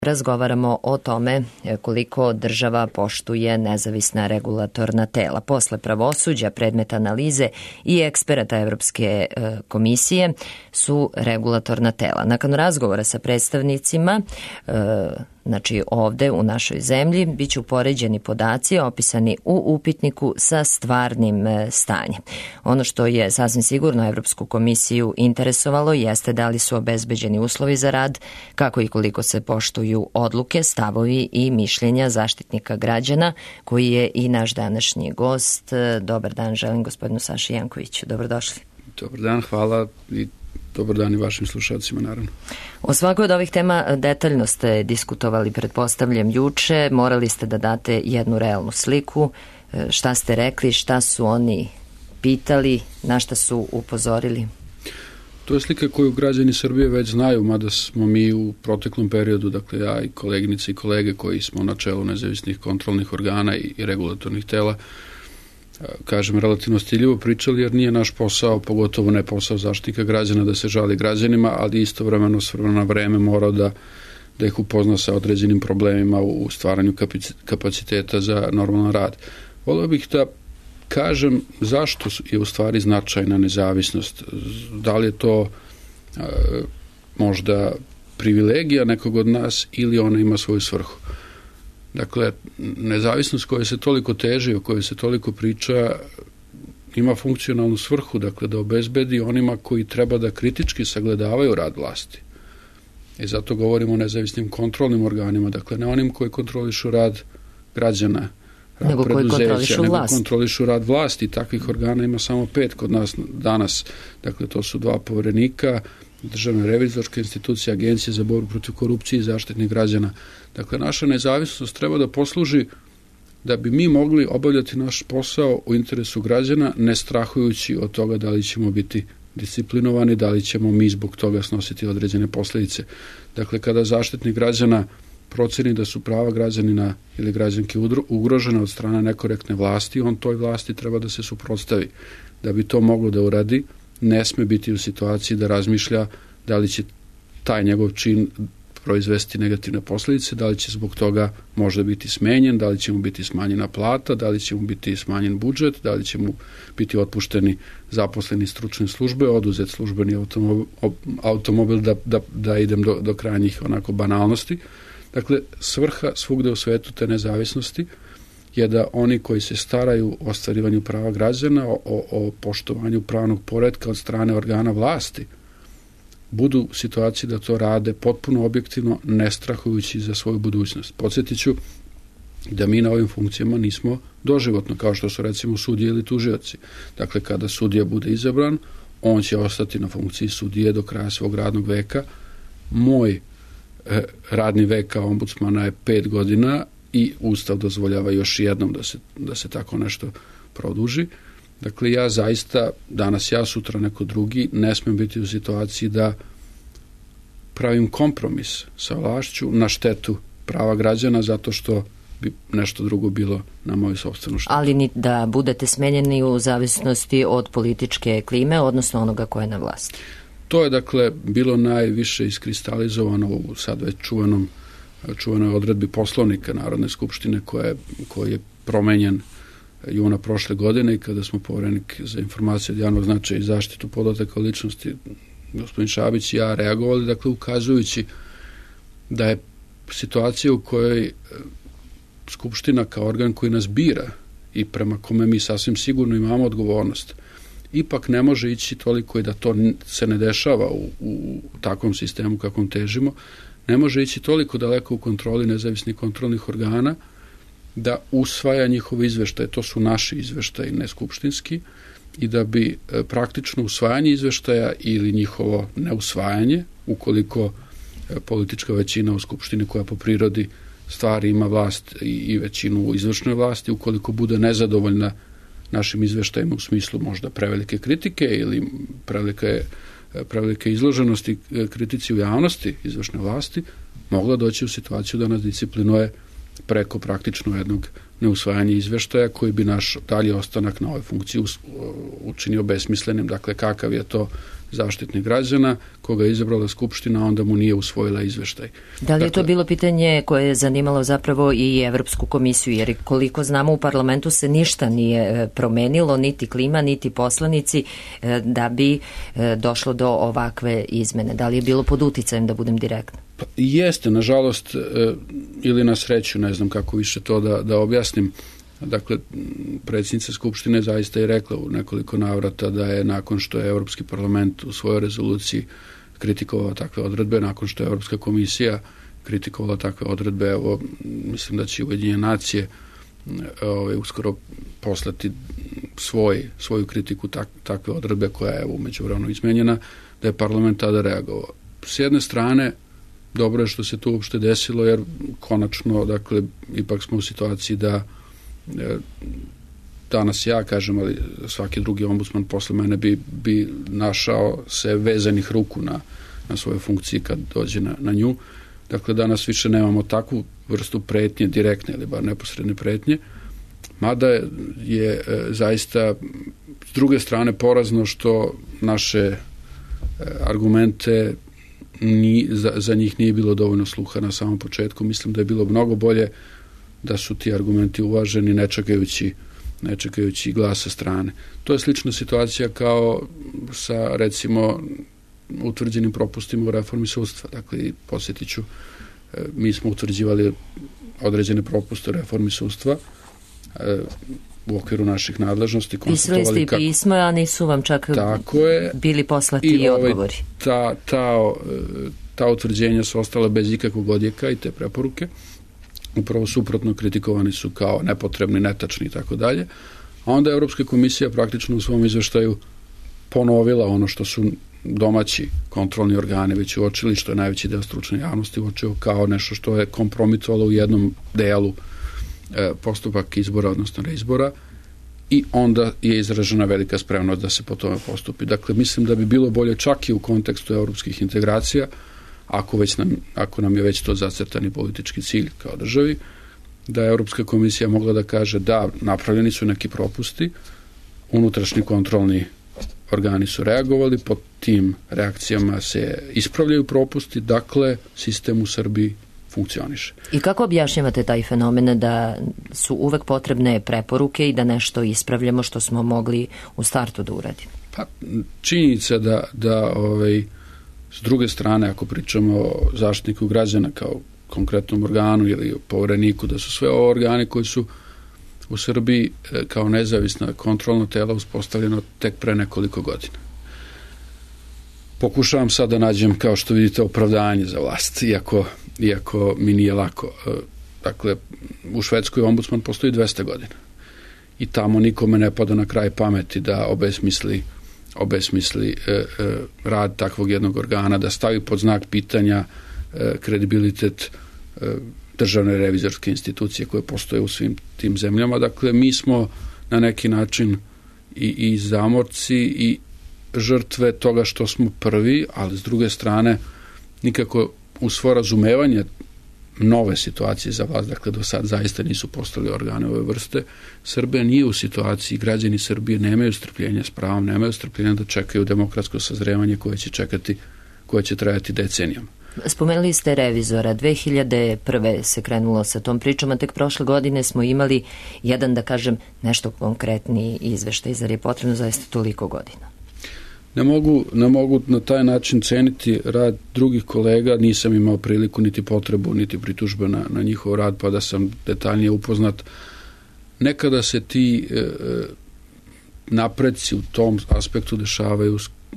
Razgovaramo o tome koliko država poštuje nezavisna regulatorna tela. Posle pravosuđa, predmeta analize i eksperata Evropske komisije su regulatorna tela. Nakon razgovora sa predstavnicima, znači ovde u našoj zemlji, biće upoređeni podaci opisani u upitniku sa stvarnim stanjem. Ono što je sasvim sigurno Evropsku komisiju interesovalo jeste da li su obezbeđeni uslovi za rad, kako i koliko se poštuju odluke, stavovi i mišljenja Zaštitnika građana, koji je i naš današnji gost. Dobar dan, želim gospodinu Saši Jankoviću. Dobrodošli. Dobar dan, hvala i dobar dan i vašim slušalcima, naravno. O svakoj od ovih tema detaljno ste diskutovali, pretpostavljam, juče. Morali ste da date jednu realnu sliku. Šta ste rekli, šta su oni pitali, na šta su upozorili? To je slika koju građani Srbije već znaju, mada smo mi u proteklom periodu, dakle ja i koleginice i kolege koji smo na čelu nezavisnih kontrolnih organa i regulatornih tela, kažem, relativno stiljivo pričali, jer nije naš posao, pogotovo ne posao Zaštitnika građana, da se žali građanima, ali istovremeno s vremena na vreme mora da ih upozna sa određenim problemima u stvaranju kapaciteta za normalan rad. Volio bih da kažem zašto je u stvari značajna nezavisnost. Da li je to možda privilegija nekog od nas ili ona ima svoju svrhu. Dakle, nezavisnost koja se toliko teži, o kojoj se toliko priča, ima funkcionalnu svrhu, dakle da obezbedi onima koji treba da kritički sagledavaju rad vlasti. I zato govorimo o nezavisnim kontrolnim organima, dakle ne onim koji kontrolišu rad građana, nego koji kontrolišu vlast. Kontrolišu rad vlasti. Takvih organa ima samo 5 kod nas danas. Dakle, to su 2 poverenika, Državna revizorska institucija, Agencija za borbu protiv korupcije i Zaštitnik građana. Dakle, naša nezavisnost treba da posluži da bi mi mogli obavljati naš posao u interesu građana, ne strahujući od toga da li ćemo biti disciplinovani, da li ćemo mi zbog toga snositi određene posljedice. Dakle, kada Zaštitnik građana proceni da su prava građanina ili građanke ugrožena od strane nekorektne vlasti, on toj vlasti treba da se suprotstavi. Da bi to moglo da uradi, ne sme biti u situaciji da razmišlja da li će taj njegov čin proizvesti negativne posljedice, da li će zbog toga možda biti smenjen, da li će mu biti smanjena plata, da li će mu biti smanjen budžet, da li će mu biti otpušteni zaposleni stručne službe, oduzet službeni automobil, da idem do krajnjih onako banalnosti. Dakle, svrha svugde u svetu te nezavisnosti je da oni koji se staraju o ostvarivanju prava građana, o poštovanju pravnog poretka od strane organa vlasti, budu u situaciji da to rade potpuno objektivno, ne strahujući za svoju budućnost. Podsjetit ću da mi na ovim funkcijama nismo doživotno, kao što su recimo sudije ili tužioci. Dakle, kada sudija bude izabran, on će ostati na funkciji sudije do kraja svog radnog veka. Moj radni vek kao ombudsmana je 5 godina i Ustav dozvoljava još jednom da se tako nešto produži. Dakle, ja zaista, danas ja, sutra neko drugi, ne smem biti u situaciji da pravim kompromis sa vlašću na štetu prava građana zato što bi nešto drugo bilo na moju sopstvenu štetu. Ali ni da budete smenjeni u zavisnosti od političke klime, odnosno onoga ko je na vlasti. To je, dakle, bilo najviše iskristalizovano u sad već čuvenoj odredbi Poslovnika Narodne skupštine koji je promenjen juna prošle godine i kada smo poverenik za informacije od javnog značaja i zaštitu podataka o ličnosti gospodin Šabić i ja reagovali, dakle ukazujući da je situacija u kojoj Skupština kao organ koji nas bira i prema kome mi sasvim sigurno imamo odgovornost, ipak ne može ići toliko i da to se ne dešava u takvom sistemu kakvom težimo, ne može ići toliko daleko u kontroli nezavisnih kontrolnih organa da usvaja njihove izveštaje, to su naši izveštaji, ne skupštinski, i da bi praktično usvajanje izveštaja ili njihovo neusvajanje, ukoliko politička većina u skupštini koja po prirodi stvari ima vlast i većinu u izvršnoj vlasti, ukoliko bude nezadovoljna našim izveštajima u smislu možda prevelike kritike ili prevelike izloženosti kritici u javnosti izvršne vlasti, mogla doći u situaciju da nas disciplinuje preko praktično jednog neusvajanja izveštaja koji bi naš dalje ostanak na ovoj funkciji učinio besmislenim. Dakle, kakav je to Zaštitnik građana, koga je izabrala Skupština, onda mu nije usvojila izveštaj. Da li je to bilo pitanje koje je zanimalo zapravo i Evropsku komisiju, jer koliko znamo u parlamentu se ništa nije promenilo, niti klima, niti poslanici, da bi došlo do ovakve izmene? Da li je bilo pod uticajem, da budem direktna? Pa, jeste, nažalost, ili na sreću, ne znam kako više to da objasnim. Dakle, predsjednica Skupštine zaista je rekla u nekoliko navrata da je nakon što je Evropski parlament u svojoj rezoluciji kritikovao takve odredbe, nakon što je Evropska komisija kritikovala takve odredbe, evo, mislim da će Ujedinjene nacije uskoro poslati svoju kritiku takve odredbe koja je u međuvremenu izmenjena, da je parlament tada reagovao. S jedne strane, dobro je što se to uopšte desilo, jer konačno, dakle, ipak smo u situaciji da danas ja kažem, ali svaki drugi ombudsman posle mene bi našao se vezanih ruku na svojoj funkciji kad dođe na nju. Dakle, danas više nemamo takvu vrstu pretnje, direktne ili bar neposredne pretnje, mada je zaista s druge strane porazno što naše argumente za njih nije bilo dovoljno sluha na samom početku. Mislim da je bilo mnogo bolje da su ti argumenti uvaženi ne čekajući glas sa strane. To je slična situacija kao sa, recimo, utvrđenim propustima u reformi sudstva. Dakle, podsjetit ću, mi smo utvrđivali određene propuste u reformi sudstva u okviru naših nadležnosti. Pisali ste i pisma, a nisu vam čak bili poslati i odgovori. Ta utvrđenja su ostala bez ikakvog odjeka i te preporuke. Upravo suprotno, kritikovani su kao nepotrebni, netačni i tako dalje. A onda je Evropska komisija praktično u svom izveštaju ponovila ono što su domaći kontrolni organi već uočili, što je najveći deo stručne javnosti uočio kao nešto što je kompromitovalo u jednom delu postupak izbora, odnosno reizbora, i onda je izražena velika spremnost da se po tome postupi. Dakle, mislim da bi bilo bolje čak i u kontekstu evropskih integracija, ako nam je već to zacrtani politički cilj kao državi, da je Evropska komisija mogla da kaže da napravljeni su neki propusti, unutrašnji kontrolni organi su reagovali, po tim reakcijama se ispravljaju propusti, dakle, sistem u Srbiji funkcioniše. I kako objašnjavate taj fenomen da su uvek potrebne preporuke i da nešto ispravljamo što smo mogli u startu da uradimo? Pa, činjenica da s druge strane, ako pričamo o Zaštitniku građana kao konkretnom organu ili o Povereniku, da su sve ovo organi koji su u Srbiji kao nezavisna kontrolna tela uspostavljeno tek pre nekoliko godina. Pokušavam sad da nađem, kao što vidite, opravdanje za vlast, iako mi nije lako. Dakle, u Švedskoj ombudsman postoji 200 godina i tamo nikome ne pada na kraj pameti da obesmisli rad takvog jednog organa, da stavi pod znak pitanja kredibilitet državne revizorske institucije koje postoje u svim tim zemljama. Dakle, mi smo na neki način i zamorci i žrtve toga što smo prvi, ali s druge strane nikako u svo razumevanje nove situacije za vlast, dakle do sad zaista nisu postali organe ove vrste. Srbija nije u situaciji, građani Srbije nemaju strpljenja s pravom, nemaju strpljenja da čekaju demokratsko sazrevanje koje će trajati decenijama. Spomenuli ste revizora, 2001. se krenulo sa tom pričom, a tek prošle godine smo imali jedan, da kažem, nešto konkretniji izveštaj, zar je potrebno zaista toliko godina? Ne mogu na taj način ceniti rad drugih kolega, nisam imao priliku niti potrebu, niti pritužbe na njihov rad, pa da sam detaljnije upoznat. Nekada se ti napreci u tom aspektu dešavaju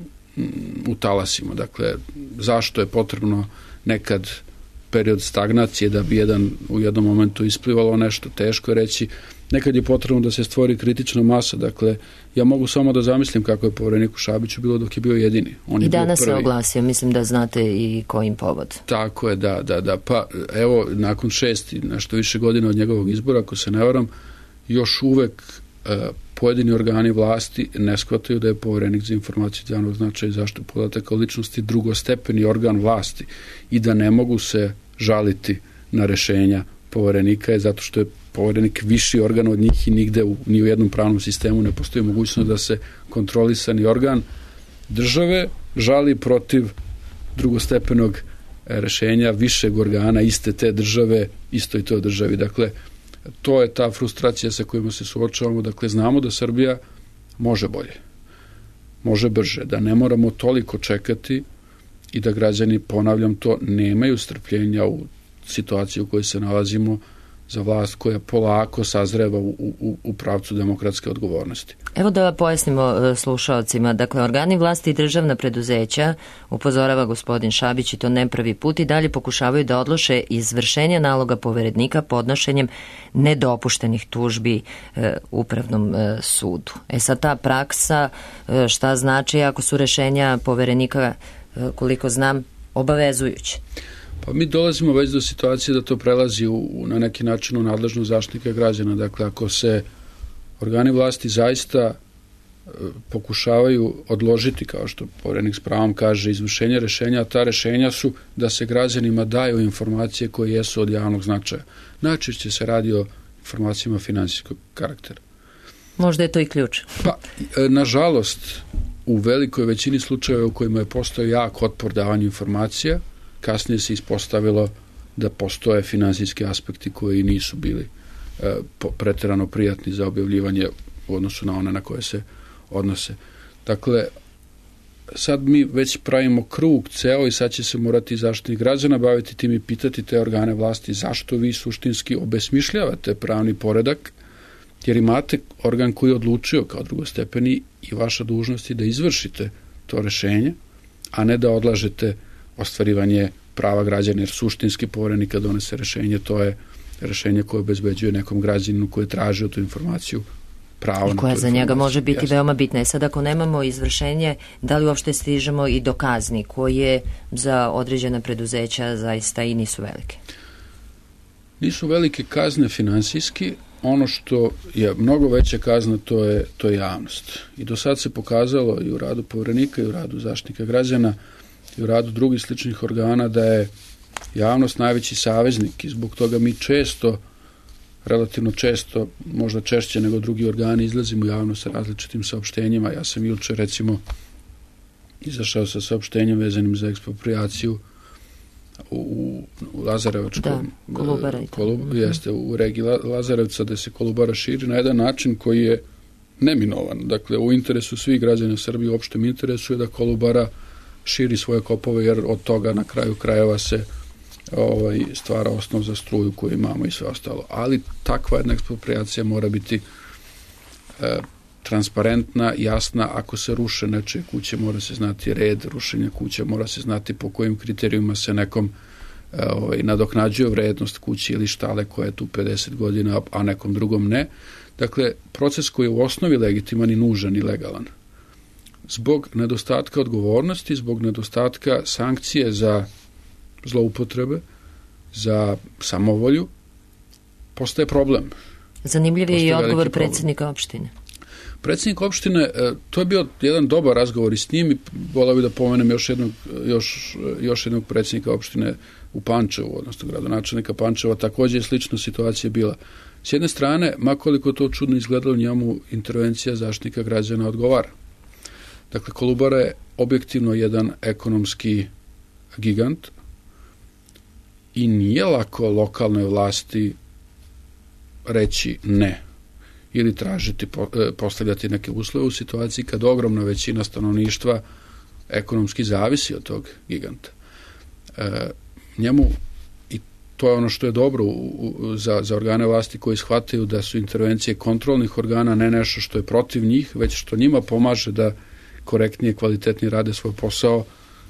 u talasima. Dakle, zašto je potrebno nekad period stagnacije da bi u jednom momentu isplivalo nešto, teško je reći. Nekad je potrebno da se stvori kritična masa. Dakle, ja mogu samo da zamislim kako je Povereniku Šabiću bilo dok je bio jedini. I danas se oglasio, mislim da znate i kojim povod. Tako je, da. Pa, evo, nakon 6 i nešto više godina od njegovog izbora, ako se ne varam, još uvek pojedini organi vlasti ne shvataju da je Poverenik za informaciju od javnog značaja i zaštitu podataka o ličnosti drugostepeni organ vlasti i da ne mogu se žaliti na rešenja Poverenika, je zato što je Poverenik viši organ od njih i nigde ni u jednom pravnom sistemu ne postoji mogućnost da se kontrolisani organ države žali protiv drugostepenog rešenja višeg organa iste te države, istoj toj državi. Dakle, to je ta frustracija sa kojima se suočavamo. Dakle, znamo da Srbija može bolje, može brže, da ne moramo toliko čekati i da građani, ponavljam to, nemaju strpljenja u situaciji u kojoj se nalazimo za vlast koja polako sazreva u pravcu demokratske odgovornosti. Evo da pojasnimo slušaocima. Dakle, organi vlasti i državna preduzeća, upozorava gospodin Šabić, i to ne prvi put, i dalje pokušavaju da odlože izvršenje naloga poverenika podnošenjem nedopuštenih tužbi Upravnom sudu. Sad ta praksa šta znači ako su rešenja poverenika, koliko znam, obavezujuće? Pa mi dolazimo već do situacije da to prelazi na neki način u nadležnost Zaštitnika građana. Dakle, ako se organi vlasti zaista pokušavaju odložiti, kao što poverenik s pravom kaže, izvršenje rešenja, a ta rešenja su da se građanima daju informacije koje jesu od javnog značaja. Najčešće se radi o informacijama finansijskog karaktera. Možda je to i ključ. Pa, nažalost, u velikoj većini slučajeva u kojima je postao jak otpor davanju informacija, kasnije se ispostavilo da postoje finansijski aspekti koji nisu bili preterano prijatni za objavljivanje u odnosu na one na koje se odnose. Dakle, sad mi već pravimo krug ceo i sad će se morati Zaštitnik građana baviti tim i pitati te organe vlasti zašto vi suštinski obesmišljavate pravni poredak, jer imate organ koji je odlučio kao drugostepeni i vaša dužnost je da izvršite to rešenje, a ne da odlažete ostvarivanje prava građana, jer suštinski poverenik kad donese rešenje, to je rešenje koje obezbeđuje nekom građaninu koji je tražio tu informaciju pravo. I koja za njega može biti veoma bitna. I sad ako nemamo izvršenje, da li uopšte stižemo i do kazni koje za određena preduzeća zaista i nisu velike? Nisu velike kazne finansijski. Ono što je mnogo veća kazna, to je javnost. I do sad se pokazalo i u radu poverenika i u radu Zaštitnika građana i u radu drugih sličnih organa da je javnost najveći saveznik i zbog toga mi često, relativno često, možda češće nego drugi organi, izlazimo u javnost sa različitim saopštenjima. Ja sam juče recimo izašao sa saopštenjem vezanim za eksproprijaciju u Lazarevačkom, jeste u regiji Lazarevca, gde se Kolubara širi na jedan način koji je neminovan. Dakle, u interesu svih građana Srbije, u opštem interesu je da Kolubara širi svoje kopove, jer od toga na kraju krajeva se stvara osnov za struju koju imamo i sve ostalo. Ali takva jedna eksproprijacija mora biti transparentna, jasna. Ako se ruše nečije kuće, mora se znati red rušenja kuće, mora se znati po kojim kriterijuma se nekom nadoknađuje vrednost kuće ili štale koja je tu 50 godina, a nekom drugom ne. Dakle, proces koji je u osnovi legitiman i nužan i legalan. Zbog nedostatka odgovornosti, zbog nedostatka sankcije za zloupotrebe, za samovolju, postaje problem. Zanimljiv je i odgovor predsjednika opštine. Predsjednik opštine, to je bio jedan dobar razgovor i s njim i voleo bih da pomenem još jednog predsjednika opštine u Pančevu, odnosno gradonačelnika Pančeva, također je slična situacija bila. S jedne strane, makoliko to čudno izgledalo, njemu intervencija Zaštitnika građana odgovara. Dakle, Kolubara je objektivno jedan ekonomski gigant i nije lako lokalnoj vlasti reći ne ili tražiti, postavljati neke uslove u situaciji kad ogromna većina stanovništva ekonomski zavisi od tog giganta. Njemu, i to je ono što je dobro za organe vlasti koji shvataju da su intervencije kontrolnih organa ne nešto što je protiv njih, već što njima pomaže da korektnije, kvalitetnije rade svoj posao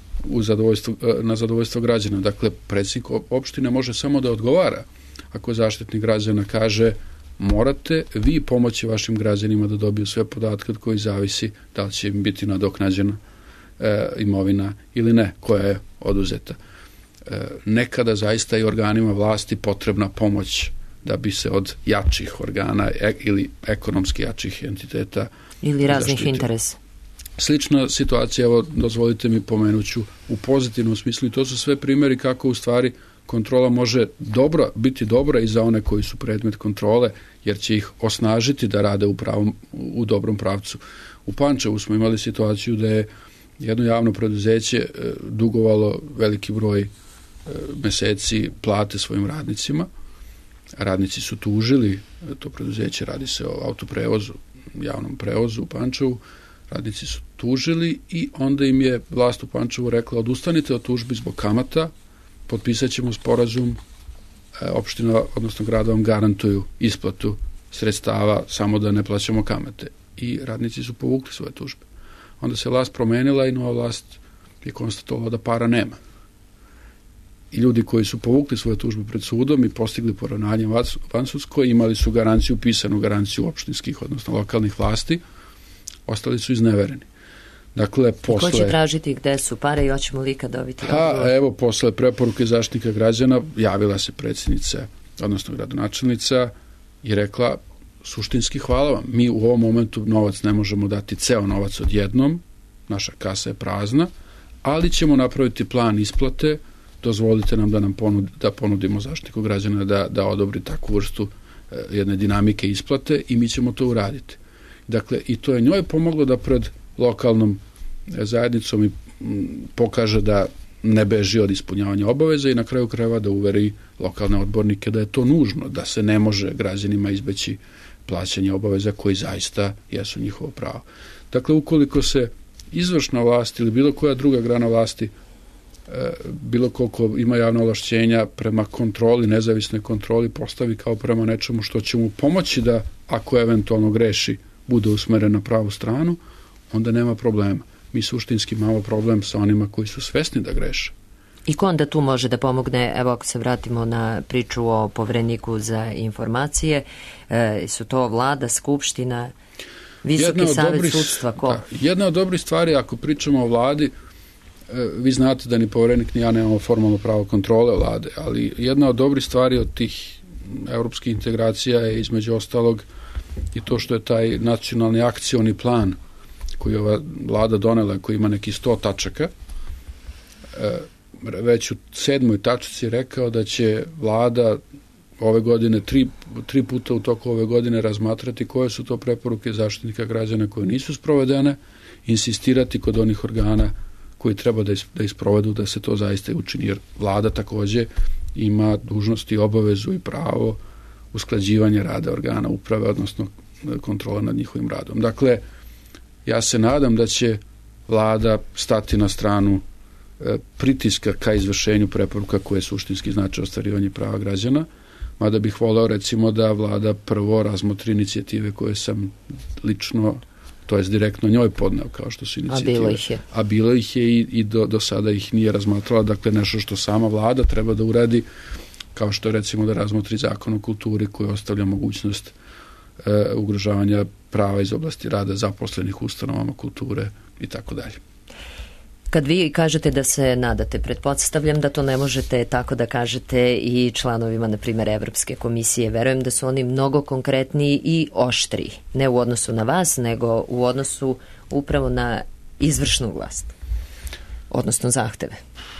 na zadovoljstvo građana. Dakle, predsjednik opštine može samo da odgovara ako Zaštitnik građana kaže morate vi pomoći vašim građanima da dobiju sve podatke od koji zavisi da li će im biti nadoknađena imovina ili ne, koja je oduzeta. Nekada zaista i organima vlasti potrebna pomoć da bi se od jačih organa ili ekonomski jačih entiteta ili raznih interesa. Slična situacija, evo dozvolite mi pomenuću u pozitivnom smislu, i to su sve primjeri kako u stvari kontrola može biti dobra i za one koji su predmet kontrole, jer će ih osnažiti da rade u dobrom pravcu. U Pančevu smo imali situaciju da je jedno javno preduzeće dugovalo veliki broj meseci plate svojim radnicima. Radnici su tužili to preduzeće, radi se o autoprevozu, javnom prevozu u Pančevu. Radnici su tužili i onda im je vlast u Pančevu rekla odustanite od tužbi zbog kamata, potpisat ćemo sporazum, opština, odnosno grad vam garantuju isplatu sredstava samo da ne plaćamo kamate. I radnici su povukli svoje tužbe. Onda se vlast promenila i nova vlast je konstatovala da para nema. I ljudi koji su povukli svoje tužbe pred sudom i postigli poravnanje vansudsko, imali su garanciju, pisanu garanciju opštinskih, odnosno lokalnih vlasti, ostali su iznevereni. Dakle, posle... Ko će tražiti gde su pare i hoćemo li ikad dobiti odgovor? Evo, posle preporuke Zaštitnika građana javila se predsjednica, odnosno gradonačelnica i rekla suštinski hvala vam. Mi u ovom momentu novac ne možemo dati, ceo novac odjednom, naša kasa je prazna, ali ćemo napraviti plan isplate, dozvolite nam da ponudimo Zaštitniku građana da odobri takvu vrstu jedne dinamike isplate i mi ćemo to uraditi. Dakle, i to je njoj pomoglo da pred lokalnom zajednicom pokaže da ne beži od ispunjavanja obaveza i na kraju krajeva da uveri lokalne odbornike da je to nužno, da se ne može građanima izbeći plaćanje obaveza koji zaista jesu njihovo pravo. Dakle, ukoliko se izvršna vlast ili bilo koja druga grana vlasti bilo koliko ima javno ovlašćenja prema kontroli, nezavisnoj kontroli postavi kao prema nečemu što će mu pomoći da ako eventualno greši bude usmeren na pravu stranu, onda nema problema. Mi suštinski imamo problem sa onima koji su svesni da greše. I ko onda tu može da pomogne? Evo ako se vratimo na priču o Povereniku za informacije, su to vlada, skupština, Visoki savet sudstva, ko? Jedna od dobrih stvari, ako pričamo o vladi, vi znate da ni Poverenik ni ja nemamo formalno pravo kontrole vlade, ali jedna od dobrih stvari od tih evropskih integracija je između ostalog i to što je taj nacionalni akcioni plan koji je ova vlada donela, koji ima neki 100 tačaka, već u 7. tačci rekao da će vlada ove godine, tri puta u toku ove godine razmatrati koje su to preporuke Zaštitnika građana koje nisu sprovedene, insistirati kod onih organa koji treba da isprovedu da se to zaista učini, jer vlada takođe ima dužnost i obavezu i pravo usklađivanja rada organa uprave, odnosno kontrola nad njihovim radom. Dakle, ja se nadam da će vlada stati na stranu pritiska ka izvršenju preporuka koje suštinski znači ostvarivanje prava građana, mada bih voleo recimo da vlada prvo razmotri inicijative koje sam lično, to jest direktno njoj podneo, kao što su inicijative. A bilo ih je i do sada ih nije razmatrala, dakle nešto što sama vlada treba da uradi, kao što recimo da razmotri zakon o kulturi koji ostavlja mogućnost ugrožavanja prava iz oblasti rada zaposlenih ustanovama kulture i tako dalje. Kad vi kažete da se nadate, pretpostavljam da to ne možete tako da kažete i članovima, na primjer, Evropske komisije. Verujem da su oni mnogo konkretniji i oštriji, ne u odnosu na vas, nego u odnosu upravo na izvršnu vlast, odnosno zahteve.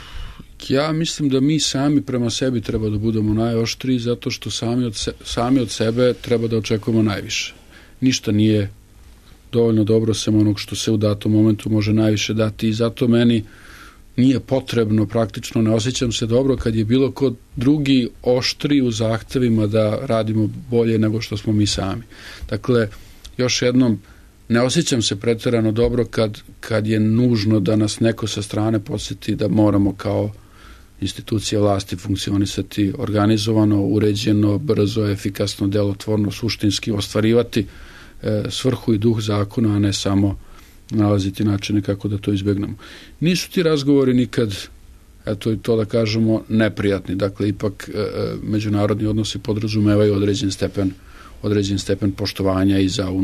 Ja mislim da mi sami prema sebi treba da budemo najoštriji, zato što sami od sebe treba da očekujemo najviše. Ništa nije dovoljno dobro sem onog što se u datom momentu može najviše dati i zato meni nije potrebno, praktično ne osjećam se dobro kad je bilo ko drugi oštri u zahtevima da radimo bolje nego što smo mi sami. Dakle, još jednom, ne osjećam se pretjerano dobro kad je nužno da nas neko sa strane podsjeti da moramo kao institucije vlasti funkcionisati organizovano, uređeno, brzo, efikasno, delotvorno, suštinski ostvarivati svrhu i duh zakona, a ne samo nalaziti načine kako da to izbegnemo. Nisu ti razgovori nikad, eto i to da kažemo, neprijatni. Dakle, ipak međunarodni odnosi podrazumevaju određen stepen poštovanja i za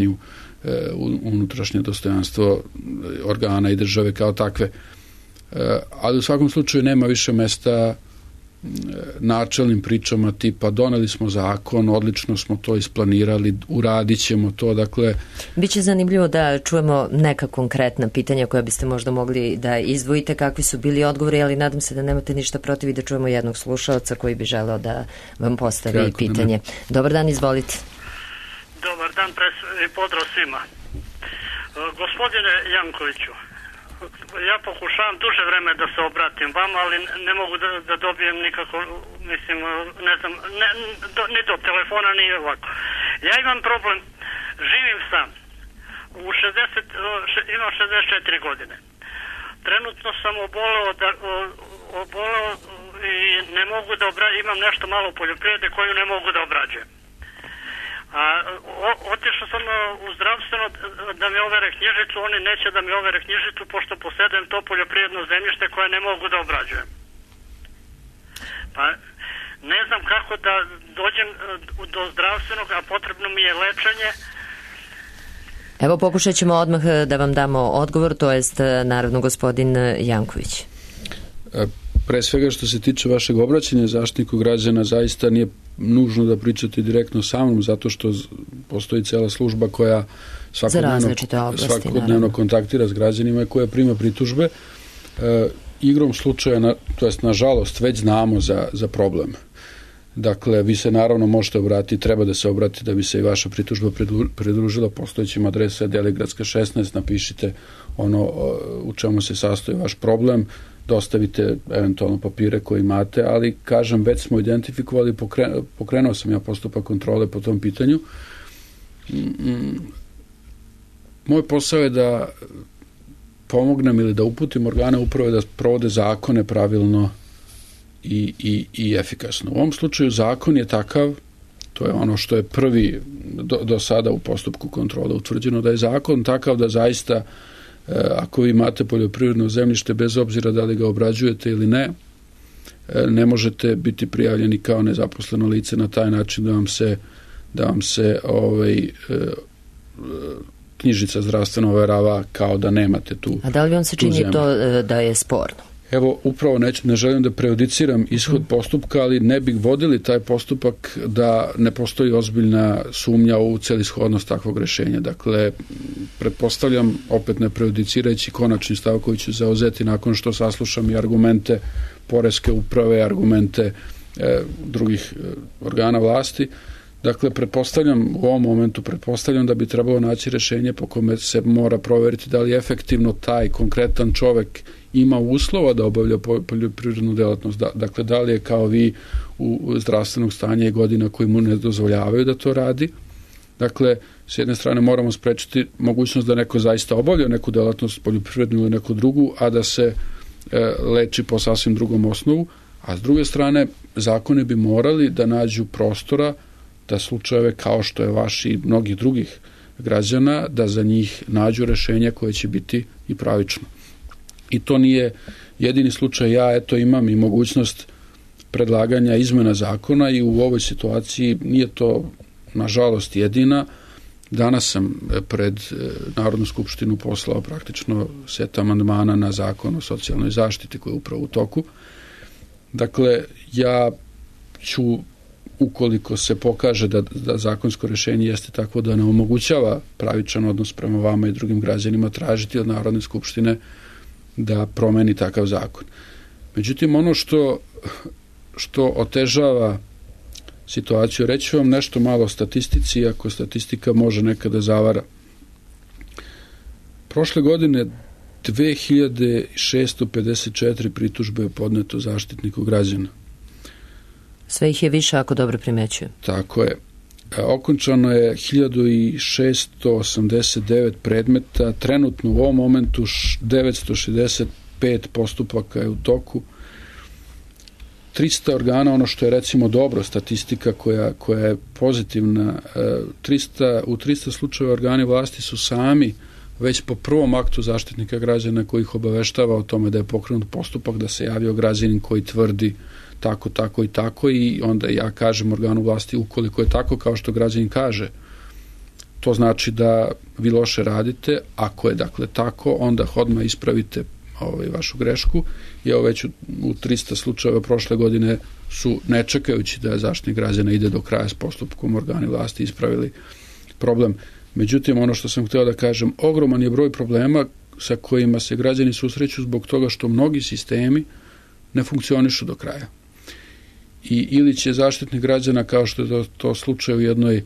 unutrašnje dostojanstvo organa i države kao takve. Ali u svakom slučaju nema više mesta načelnim pričama tipa doneli smo zakon, odlično smo to isplanirali, uradit ćemo to, dakle... Biće zanimljivo da čujemo neka konkretna pitanja koja biste možda mogli da izdvojite, kakvi su bili odgovori, ali nadam se da nemate ništa protiv i da čujemo jednog slušalca koji bi želeo da vam postavi pitanje. Dobar dan, izvolite. Dobar dan i pozdrav svima. Gospodine Jankoviću, ja pokušavam duže vreme da se obratim vama, ali ne mogu da dobijem nikako, mislim, ne znam, ni do telefona, ni ovako. Ja imam problem, živim sam, imam 64 godine. Trenutno sam oboleo i ne mogu da imam nešto malo poljoprivrede koju ne mogu da obrađujem. A otišao sam u zdravstveno da mi overe knjižicu, oni neće da mi overe knjižicu pošto posjedujem to poljoprivredno zemljište koje ne mogu da obrađujem. Pa ne znam kako da dođem do zdravstvenog, a potrebno mi je lečenje. Evo pokušat ćemo odmah da vam damo odgovor, to jest naravno gospodin Janković. Pre svega što se tiče vašeg obraćanja Zaštitniku građana, zaista nije nužno da direktno sa mnom, zato što postoji cela služba koja svakodnevno kontaktira s građanima i koja prima pritužbe. Igrom slučaja, to jest nažalost, već znamo za problem. Dakle, vi se naravno možete obratiti, treba da se obrati da bi se i vaša pritužba pridružila postojećim adresa Deligradska 16, napišite ono u čemu se sastoji vaš problem, dostavite eventualno papire koje imate, ali kažem, već smo identifikovali, pokrenuo sam ja postupak kontrole po tom pitanju. Moj posao je da pomognem ili da uputim organe uprave da provode zakone pravilno i efikasno. U ovom slučaju zakon je takav, to je ono što je prvi do sada u postupku kontrole utvrđeno, da je zakon takav da zaista ako vi imate poljoprivredno zemljište, bez obzira da li ga obrađujete ili ne, ne možete biti prijavljeni kao nezaposleno lice na taj način da vam se knjižica zdravstveno overava kao da nemate tu zemlju. A da li vam se čini to da je sporno? Evo, upravo ne želim da prejudiciram ishod postupka, ali ne bih vodili taj postupak da ne postoji ozbiljna sumnja u celishodnost takvog rešenja. Dakle, pretpostavljam, opet ne prejudicirajući konačni stav koji ću zauzeti nakon što saslušam i argumente poreske uprave, argumente drugih organa vlasti. Dakle, u ovom momentu pretpostavljam da bi trebalo naći rešenje po kome se mora proveriti da li efektivno taj konkretan čovek ima uslova da obavlja poljoprivrednu delatnost. Dakle, da li je kao vi u zdravstvenog stanja i godina koji mu ne dozvoljavaju da to radi. Dakle, s jedne strane moramo sprečiti mogućnost da neko zaista obavlja neku delatnost poljoprivrednu ili neku drugu, a da se leči po sasvim drugom osnovu, a s druge strane zakoni bi morali da nađu prostora da slučajeve kao što je vaši i mnogih drugih građana, da za njih nađu rešenja koje će biti i pravično. I to nije jedini slučaj. Ja imam i mogućnost predlaganja izmena zakona i u ovoj situaciji nije to nažalost jedina. Danas sam pred Narodnu skupštinu poslao praktično set amandmana na zakon o socijalnoj zaštiti koji je upravo u toku. Dakle, ja ću, ukoliko se pokaže da zakonsko rešenje jeste takvo da ne omogućava pravičan odnos prema vama i drugim građanima, tražiti od Narodne skupštine da promeni takav zakon. Međutim, ono što otežava situaciju, reći vam nešto malo o statistici, iako statistika može nekada zavara. Prošle godine 2654 pritužbe je podneto Zaštitniku građana. Sve ih je više ako dobro primećujem. Tako je. Okončano je 1689 predmeta, trenutno u ovom momentu 965 postupaka je u toku. 300 organa, ono što je recimo dobro, statistika koja je pozitivna, u 300 slučajeva organi vlasti su sami već po prvom aktu Zaštitnika građana koji ih obaveštava o tome da je pokrenut postupak, da se javio građanin koji tvrdi tako i onda ja kažem organu vlasti, ukoliko je tako kao što građanin kaže, to znači da vi loše radite. Ako je dakle tako, onda odmah ispravite vašu grešku. I evo već u 300 slučajeva prošle godine su, ne čekajući da Zaštitnik građana ide do kraja s postupkom, organi vlasti ispravili problem. Međutim, ono što sam hteo da kažem, ogroman je broj problema sa kojima se građani susreću zbog toga što mnogi sistemi ne funkcionišu do kraja. Ili će Zaštitnik građana, kao što je to slučaj u jednoj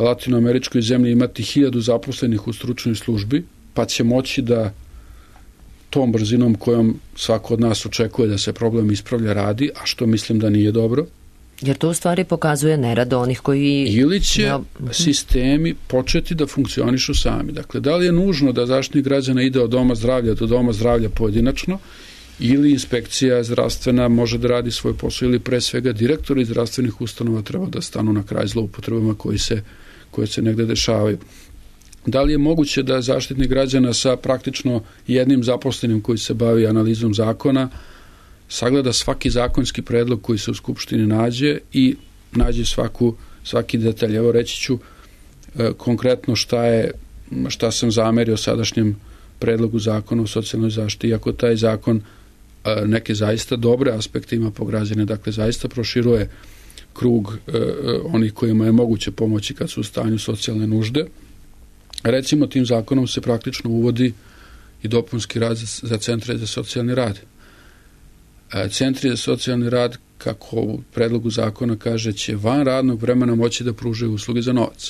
latinoameričkoj zemlji, imati 1000 zaposlenih u stručnoj službi, pa će moći da tom brzinom kojom svako od nas očekuje da se problem ispravlja radi, a što mislim da nije dobro. Jer to u stvari pokazuje nerad onih koji... Ili će sistemi početi da funkcionišu sami. Dakle, da li je nužno da Zaštitnik građana ide od doma zdravlja do doma zdravlja pojedinačno, ili inspekcija zdravstvena može da radi svoj posao, ili pre svega direktori zdravstvenih ustanova treba da stanu na kraj zloupotrebama koje se negde dešavaju. Da li je moguće da Zaštitnik građana sa praktično jednim zaposlenim koji se bavi analizom zakona sagleda svaki zakonski predlog koji se u Skupštini nađe i nađe svaki detalj. Evo reći ću konkretno šta sam zamerio sadašnjem predlogu zakona o socijalnoj zaštiti, iako taj zakon neke zaista dobre aspekte ima po građane, dakle zaista proširuje krug onih kojima je moguće pomoći kad su u stanju socijalne nužde. Recimo, tim zakonom se praktično uvodi i dopunski rad za centre za socijalni rad. Centri za socijalni rad, kako u predlogu zakona kaže, će van radnog vremena moći da pružaju usluge za novac.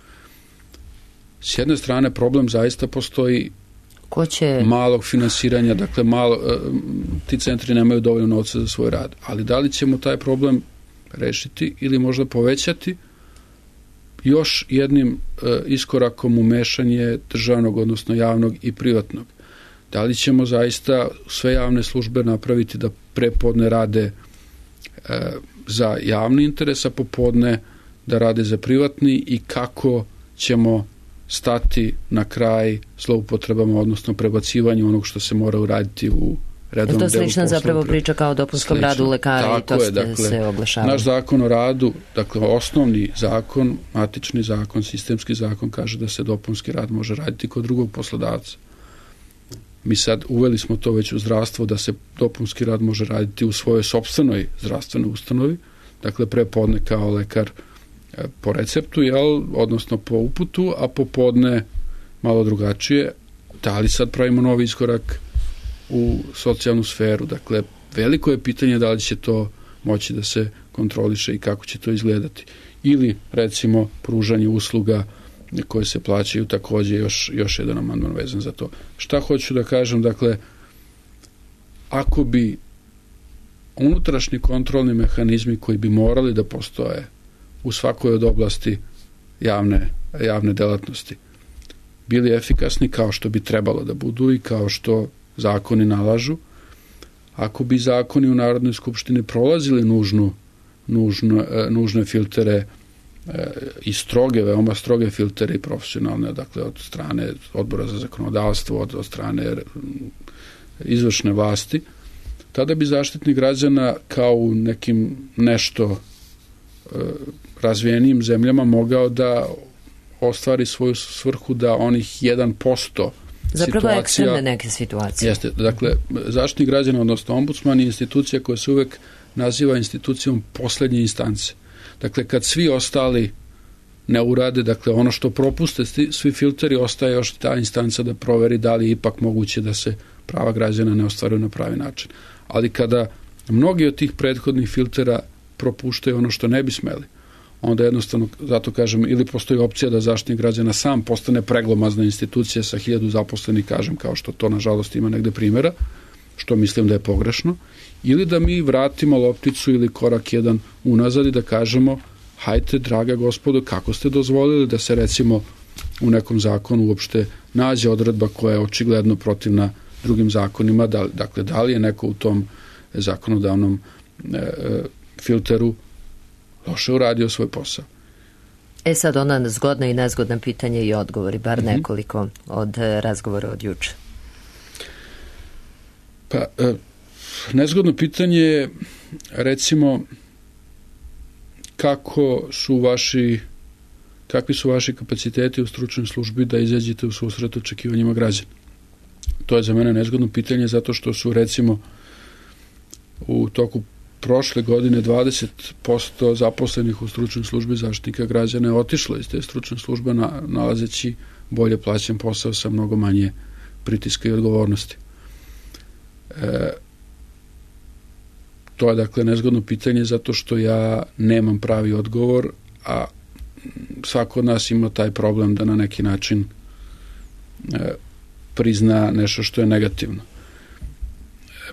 S jedne strane, problem zaista postoji malog finansiranja, dakle ti centri nemaju dovoljno novca za svoj rad. Ali da li ćemo taj problem rešiti ili možda povećati još jednim iskorakom u mešanje državnog, odnosno javnog i privatnog? Da li ćemo zaista sve javne službe napraviti da prepodne rade za javni interes, a popodne da rade za privatni, i kako ćemo stati na kraj zloupotrebama, odnosno prebacivanju onog što se mora uraditi u redovnom delu posla. To slična zapravo priča kao o dopunskom radu lekara i to se oglašava. Naš zakon o radu, dakle osnovni zakon, matični zakon, sistemski zakon kaže da se dopunski rad može raditi kod drugog poslodavca. Mi sad uveli smo to već u zdravstvo da se dopunski rad može raditi u svojoj sopstvenoj zdravstvenoj ustanovi, dakle prepodne kao lekar po receptu, odnosno po uputu, a popodne malo drugačije. Da li sad pravimo novi iskorak u socijalnu sferu? Dakle, veliko je pitanje da li će to moći da se kontroliše i kako će to izgledati. Ili, recimo, pružanje usluga koje se plaćaju, takođe još jedan amandman vezan za to. Šta hoću da kažem? Dakle, ako bi unutrašnji kontrolni mehanizmi koji bi morali da postoje u svakoj od oblasti javne delatnosti bili efikasni kao što bi trebalo da budu i kao što zakoni nalažu, ako bi zakoni u Narodnoj skupštini prolazili nužne filtere i veoma stroge filtere i profesionalne, dakle od strane Odbora za zakonodavstvo, od strane izvršne vlasti, tada bi Zaštitnik građana kao u nekim nešto razvijenijim zemljama mogao da ostvari svoju svrhu da onih 1% zapravo ekstremne neke situacije. Jeste, dakle, Zaštitnik građana, odnosno ombudsman, je institucija koja se uvek naziva institucijom poslednje instance. Dakle, kad svi ostali ne urade, dakle, ono što propuste svi filteri, ostaje još ta instanca da proveri da li je ipak moguće da se prava građana ne ostvaruju na pravi način. Ali kada mnogi od tih prethodnih filtera propuštaju ono što ne bi smeli, onda jednostavno, zato kažem, ili postoji opcija da Zaštitnik građana sam postane preglomazna institucija sa 1000 zaposlenih, kažem, kao što to nažalost ima negde primjera, što mislim da je pogrešno, ili da mi vratimo lopticu ili korak jedan unazad i da kažemo, hajte, draga gospodo, kako ste dozvolili da se recimo u nekom zakonu uopšte nađe odredba koja je očigledno protivna drugim zakonima, dakle, da li je neko u tom zakonodavnom filteru loše uradio svoj posao. Sad ona zgodna i nezgodna pitanja i odgovori, bar nekoliko od razgovora od juče. Pa, nezgodno pitanje je, recimo, kakvi su vaši kapaciteti u stručnoj službi da izađete u susret očekivanjima građana. To je za mene nezgodno pitanje zato što su, recimo, u toku prošle godine 20% zaposlenih u stručnoj službi Zaštitnika građana je otišlo iz te stručne službe nalazeći bolje plaćen posao sa mnogo manje pritiska i odgovornosti. To je, dakle, nezgodno pitanje zato što ja nemam pravi odgovor, a svako od nas ima taj problem da na neki način prizna nešto što je negativno.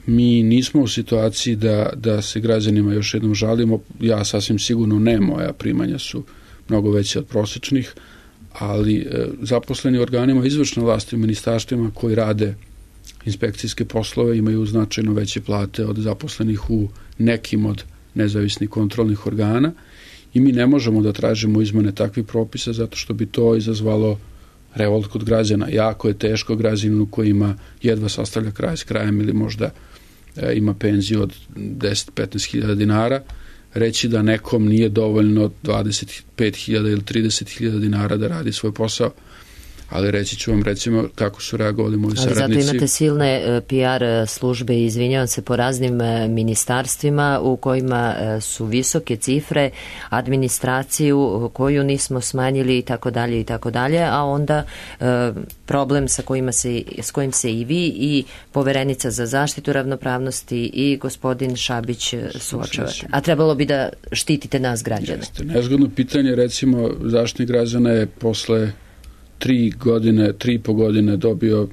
Mi nismo u situaciji da se građanima još jednom žalimo. Ja sasvim sigurno ne, moja primanja su mnogo veće od prosječnih, ali zaposleni organima izvršne vlasti u ministarstvima koji rade inspekcijske poslove imaju značajno veće plate od zaposlenih u nekim od nezavisnih kontrolnih organa i mi ne možemo da tražimo izmene takvih propisa zato što bi to izazvalo revolt kod građana. Jako je teško građaninu koji ima jedva sastavlja kraj s krajem ili možda ima penziju od 10-15 hiljada dinara, reći da nekom nije dovoljno 25.000 ili 30.000 dinara da radi svoj posao. Ali reći ću vam recimo kako su reagovali moji saradnici. Ali zato imate silne PR službe i izvinjavam se po raznim ministarstvima u kojima su visoke cifre, administraciju koju nismo smanjili i tako dalje, a onda problem sa kojim se i vi i poverenica za zaštitu ravnopravnosti i gospodin Šabić suočavate. A trebalo bi da štitite nas građane. Jeste. Nezgodno pitanje, recimo Zaštitnik građana je posle 3,5 godine dobio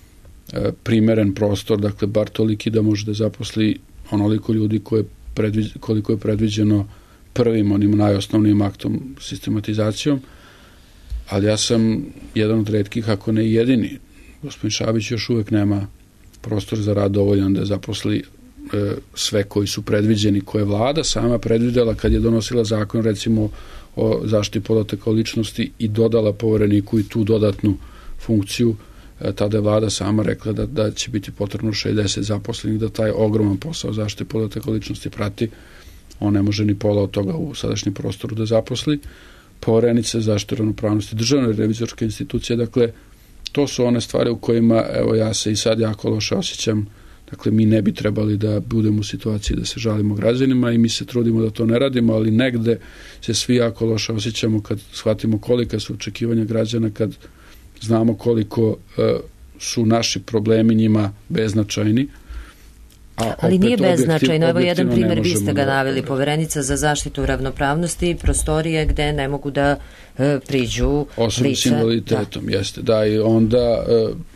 primeren prostor, dakle bar toliki da može da zaposli onoliko ljudi koliko je predviđeno prvim onim najosnovnijim aktom sistematizacijom, ali ja sam jedan od retkih, ako ne i jedini. Gospodin Šabić još uvek nema prostor za rad dovoljan da zaposli sve koji su predviđeni, koje je vlada sama predvidela kad je donosila zakon recimo o zaštiti podataka o ličnosti i dodala povereniku i tu dodatnu funkciju. Tada je vlada sama rekla da će biti potrebno 60 zaposlenih da taj ogroman posao zaštite podataka o ličnosti prati. On ne može ni pola od toga u sadašnjem prostoru da zaposli. Poverenica za zaštitu ravnopravnosti, državna revizorska institucija, dakle to su one stvari u kojima evo ja se i sad jako loše osjećam. Dakle, mi ne bi trebali da budemo u situaciji da se žalimo građanima i mi se trudimo da to ne radimo, ali negde se svi jako loše osjećamo kad shvatimo kolika su očekivanja građana, kad znamo koliko su naši problemi njima beznačajni. Ali nije beznačajno. Evo jedan primjer, vi ste ga naveli, poverenica za zaštitu ravnopravnosti, prostorije gde ne mogu da priđu osobe s invaliditetom. Jeste, da, i onda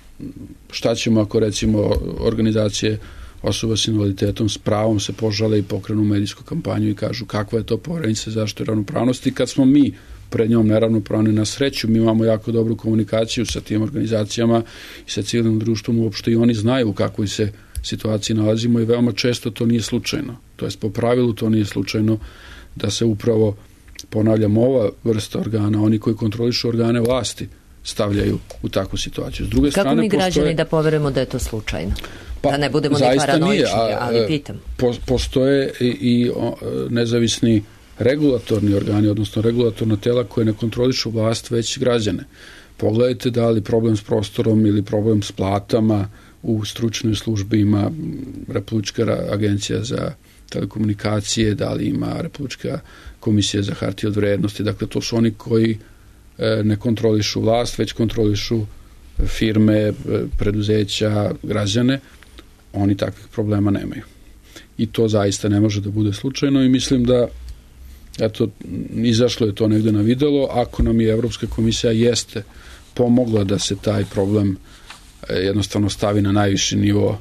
šta ćemo ako recimo organizacije osoba s invaliditetom s pravom se požale i pokrenu medijsku kampanju i kažu kakva je to poverenica za zaštitu ravnopravnosti kad smo mi pred njom neravnopravni. Na sreću mi imamo jako dobru komunikaciju sa tim organizacijama i sa civilnim društvom uopšte i oni znaju u kakvoj se situaciji nalazimo i veoma često to nije slučajno. To jest po pravilu to nije slučajno da se upravo, ponavljam, ova vrsta organa, oni koji kontrolišu organe vlasti, stavljaju u takvu situaciju. S druge strane, kako mi građani da poverujemo da je to slučajno? Da ne budemo ni paranoični, ali pitam. Postoje i nezavisni regulatorni organi, odnosno regulatorna tela koje ne kontrolišu vlast, već građane. Pogledajte da li problem s prostorom ili problem s platama u stručnoj službi ima Republička agencija za telekomunikacije, da li ima Republička komisija za hartije od vrednosti. Dakle, to su oni koji ne kontrolišu vlast, već kontrolišu firme, preduzeća, građane. Oni takvih problema nemaju. I to zaista ne može da bude slučajno i mislim da eto, izašlo je to negde na videlo. Ako nam je Evropska komisija jeste pomogla da se taj problem jednostavno stavi na najviši nivo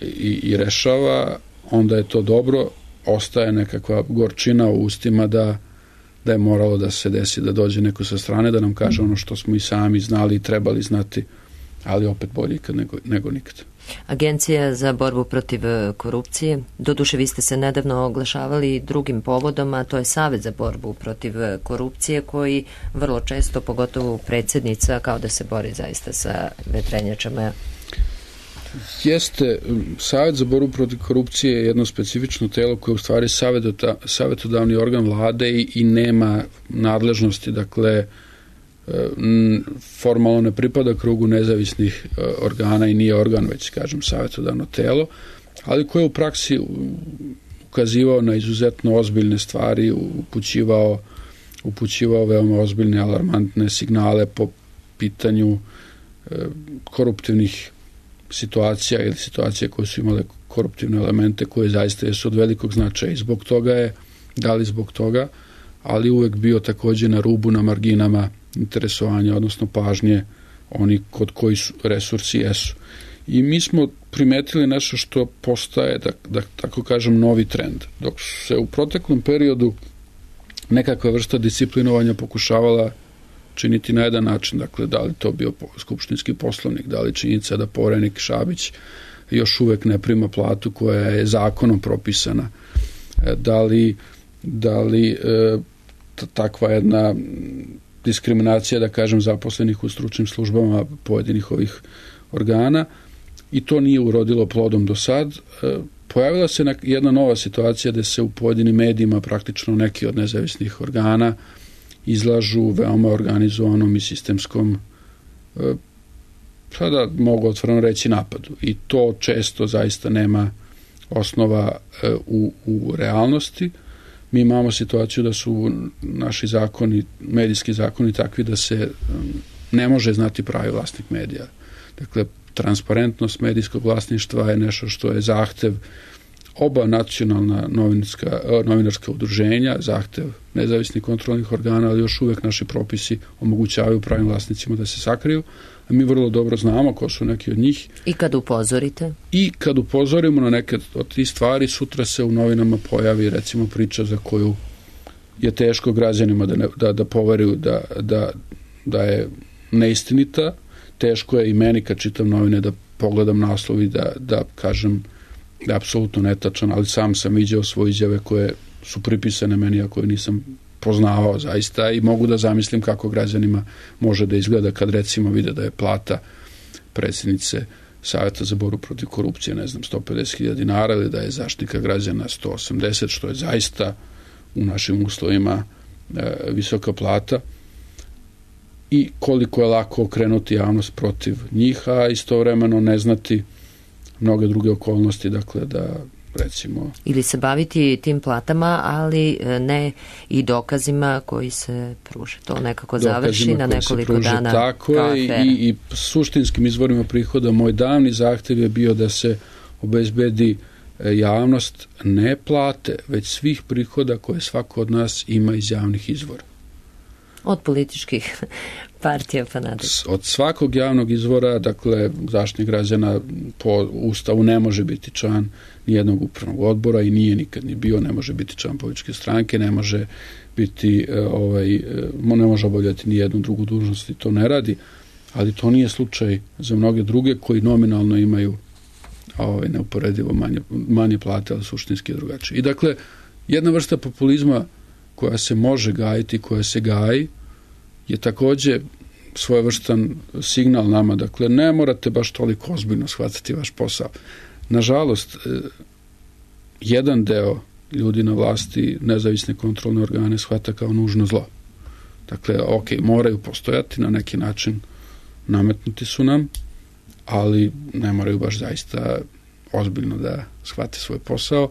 i rešava, onda je to dobro. Ostaje nekakva gorčina u ustima da je moralo da se desi da dođe neko sa strane da nam kaže ono što smo i sami znali i trebali znati, ali opet bolje ikad nego nikad. Agencija za borbu protiv korupcije, doduše vi ste se nedavno oglašavali drugim povodom, a to je Savet za borbu protiv korupcije koji vrlo često, pogotovo predsjednica, kao da se bori zaista sa vetrenjačama. Jeste, Savet za borbu protiv korupcije je jedno specifično telo koje je u stvari savetodavni organ vlade i nema nadležnosti, dakle formalno ne pripada krugu nezavisnih organa i nije organ, već kažem savetodavno telo, ali koje u praksi ukazivao na izuzetno ozbiljne stvari, upućivao veoma ozbiljne alarmantne signale po pitanju koruptivnih situacija ili situacije koje su imale koruptivne elemente koje zaista su od velikog značaja i zbog toga je, da li zbog toga, ali uvek bio takođe na rubu, na marginama interesovanja, odnosno pažnje oni kod koji su resursi jesu. I mi smo primetili nešto što postaje, da tako kažem, novi trend. Dok se u proteklom periodu nekakva vrsta disciplinovanja pokušavala činiti na jedan način, dakle, da li to bio skupštinski poslovnik, da li činjenica da poverenik Šabić još uvek ne prima platu koja je zakonom propisana, da li takva jedna diskriminacija, da kažem, zaposlenih u stručnim službama pojedinih ovih organa, i to nije urodilo plodom do sad. Pojavila se jedna nova situacija gde se u pojedinim medijima praktično neki od nezavisnih organa izlažu veoma organizovanom i sistemskom, sada mogu otvoreno reći, napadu. I to često zaista nema osnova u realnosti. Mi imamo situaciju da su naši zakoni, medijski zakoni, takvi da se ne može znati pravi vlasnik medija. Dakle, transparentnost medijskog vlasništva je nešto što je zahtev oba nacionalna novinarska udruženja, zahtev nezavisnih kontrolnih organa, ali još uvek naši propisi omogućavaju pravim vlasnicima da se sakriju, a mi vrlo dobro znamo ko su neki od njih. I kad upozorite? I kad upozorimo na neke od tih stvari, sutra se u novinama pojavi, recimo, priča za koju je teško građanima da poveruju da je neistinita. Teško je i meni kad čitam novine da pogledam naslov i da kažem da je apsolutno netačan, ali sam viđao svoje izjave koje su pripisane meni, a koje nisam poznavao zaista, i mogu da zamislim kako građanima može da izgleda kad recimo vide da je plata predsjednice Saveta za borbu protiv korupcije, 150.000 dinara, ili da je Zaštitnika građana 180, što je zaista u našim uslovima visoka plata, i koliko je lako okrenuti javnost protiv njih, a istovremeno ne znati mnoge druge okolnosti, dakle da recimo... Ili se baviti tim platama, ali ne i dokazima koji se pruže. To nekako završi na nekoliko dana. Tako je, i suštinskim izvorima prihoda. Moj davni zahtev je bio da se obezbedi javnost ne plate, već svih prihoda koje svako od nas ima iz javnih izvora. Od političkih partija pa nadalje. Od svakog javnog izvora, dakle, Zaštitnik građana po Ustavu ne može biti član nijednog upravnog odbora i nije nikad ni bio, ne može biti član političke stranke, ne može biti, ne može obavljati nijednu drugu dužnost i to ne radi, ali to nije slučaj za mnoge druge koji nominalno imaju neuporedivo manje plate, ali suštinski drugačije. I dakle, jedna vrsta populizma koja se može gajiti, koja se gaji, je takođe svojevrstan signal nama. Dakle, ne morate baš toliko ozbiljno shvatiti vaš posao. Nažalost, jedan deo ljudi na vlasti nezavisne kontrolne organe shvata kao nužno zlo. Dakle, moraju postojati na neki način, nametnuti su nam, ali ne moraju baš zaista ozbiljno da shvate svoj posao.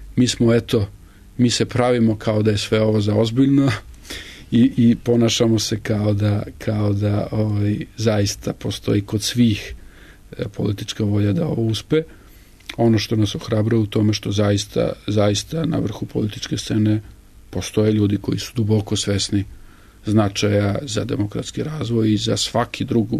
Mi se pravimo kao da je sve ovo za ozbiljno i ponašamo se kao da zaista postoji kod svih politička volja da ovo uspe. Ono što nas ohrabruje u tome što zaista na vrhu političke scene postoje ljudi koji su duboko svesni značaja za demokratski razvoj i za svaki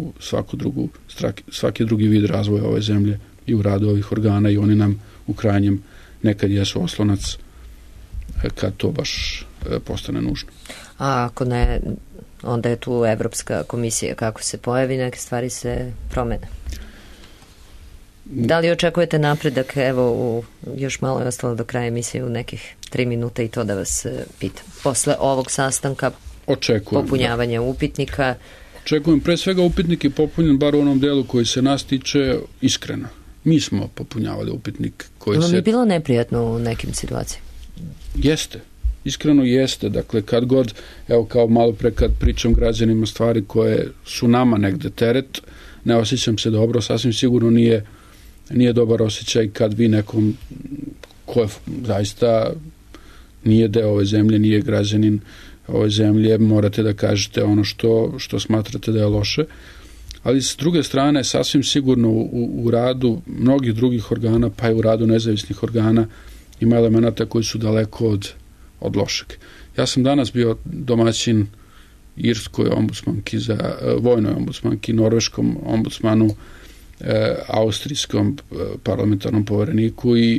drugi vid razvoja ove zemlje i u radu ovih organa, i oni nam u krajnjem nekad jesu oslonac kad to baš postane nužno. A ako ne, onda je tu Evropska komisija, kako se pojavi, neke stvari se promene. Da li očekujete napredak? Evo, još malo je ostalo do kraja emisije, u nekih 3 minuta, i to da vas pitam. Posle ovog sastanka popunjavanja upitnika. Očekujem, pre svega upitnik je popunjen bar u onom delu koji se nas tiče iskreno. Mi smo popunjavali upitnik koji Vam je bilo neprijatno u nekim situacijama? Jeste. Iskreno jeste. Dakle, kad god, evo kao malo pre kad pričam građanima stvari koje su nama negde teret, ne osjećam se dobro, sasvim sigurno nije dobar osjećaj kad vi nekom ko je zaista nije deo ove zemlje, nije građanin ove zemlje, morate da kažete ono što smatrate da je loše. Ali s druge strane, sasvim sigurno u radu mnogih drugih organa, pa i u radu nezavisnih organa, ima elemenata koji su daleko od lošeg. Ja sam danas bio domaćin irskoj ombudsmanki, vojnoj ombudsmanki, norveškom ombudsmanu, austrijskom parlamentarnom povereniku i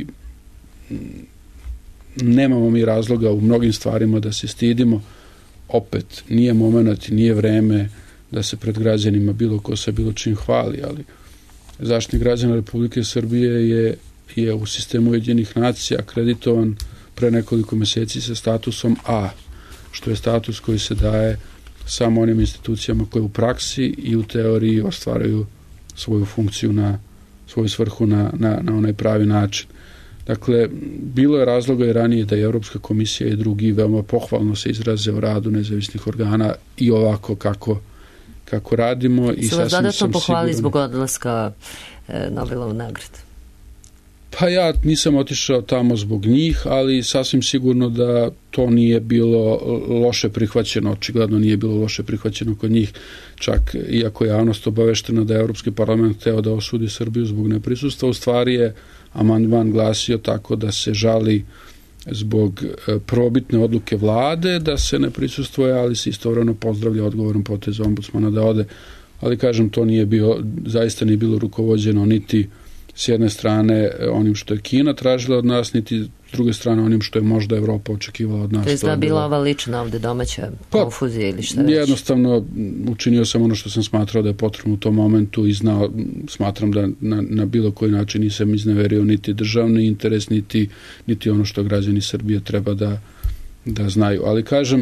nemamo mi razloga u mnogim stvarima da se stidimo. Opet, nije moment, nije vreme da se pred građanima bilo ko sa bilo čim hvali, ali Zaštitnik građana Republike Srbije je u sistemu Ujedinjenih nacija akreditovan pre nekoliko meseci sa statusom A, što je status koji se daje samo onim institucijama koje u praksi i u teoriji ostvaraju svoju funkciju svoju svrhu na onaj pravi način. Dakle, bilo je razloga i ranije da je Evropska komisija i drugi veoma pohvalno se izraze o radu nezavisnih organa i ovako kako radimo. Su vas dodatno pohvali zbog odlaska Nobelovu nagradu? Pa ja nisam otišao tamo zbog njih, ali sasvim sigurno da to nije bilo loše prihvaćeno, očigledno nije bilo loše prihvaćeno kod njih, čak iako je javnost obaveštena da je Evropski parlament hteo da osudi Srbiju zbog neprisustva, u stvari je amandman glasio tako da se žali zbog probitne odluke vlade da se ne prisustvuje, ali se istovremeno pozdravlja odgovoran potez ombudsmana da ode. Ali kažem, to zaista nije bilo rukovođeno niti s jedne strane onim što je Kina tražila od nas, niti s druge strane onim što je možda Evropa očekivala od nas. To je bila ova lična ovde domaća konfuzija ili šta već? Jednostavno učinio sam ono što sam smatrao da je potrebno u tom momentu i smatram da na bilo koji način nisam izneverio niti državni interes, niti ono što građani Srbije treba da znaju. Ali kažem,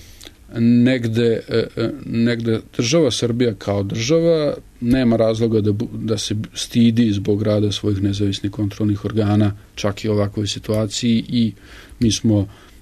negde država Srbija kao država nema razloga da se stidi zbog rada svojih nezavisnih kontrolnih organa, čak i u ovakvoj situaciji, i mi smo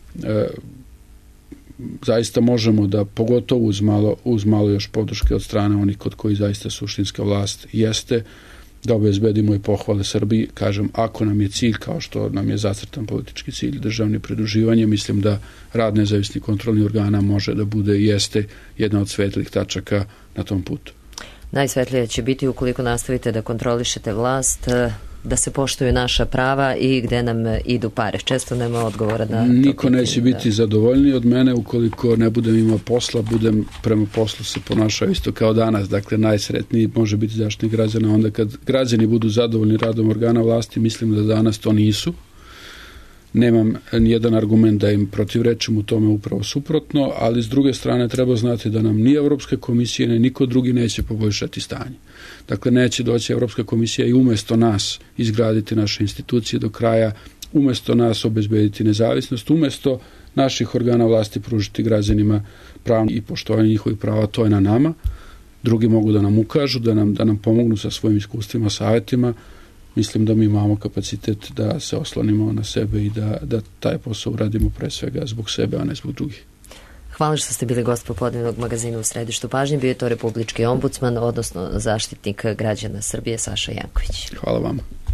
zaista možemo da, pogotovo uz malo još podrške od strane onih kod koji zaista suštinska vlast jeste, da obezbedimo i pohvale Srbiji. Kažem, ako nam je cilj, kao što nam je zacrtan politički cilj, državni pridruživanje, mislim da rad nezavisnih kontrolnih organa može da bude i jeste jedna od svetlih tačaka na tom putu. Najsvetlije će biti ukoliko nastavite da kontrolišete vlast, da se poštuju naša prava i gde nam idu pare. Često nema odgovora na to. Niko neće biti zadovoljniji od mene ukoliko ne budem imao posla, budem prema poslu se ponašao isto kao danas. Dakle, najsretniji može biti Zaštitnik građana onda kad građani budu zadovoljni radom organa vlasti. Mislim da danas to nisu. Nemam nijedan argument da im protivrečim, u tome upravo suprotno, ali s druge strane treba znati da nam ni Evropska komisija ni niko drugi neće poboljšati stanje. Dakle, neće doći Evropska komisija i umesto nas izgraditi naše institucije do kraja, umesto nas obezbediti nezavisnost, umesto naših organa vlasti pružiti građanima pravno i poštovanje njihovih prava. To je na nama. Drugi mogu da nam ukažu, da nam pomognu sa svojim iskustvima, savjetima. Mislim da mi imamo kapacitet da se oslonimo na sebe i da taj posao uradimo pre svega zbog sebe, a ne zbog drugih. Hvala što ste bili gost popodnevnog magazina U središtu pažnje. Bio je to republički ombudsman, odnosno Zaštitnik građana Srbije, Saša Janković. Hvala vama.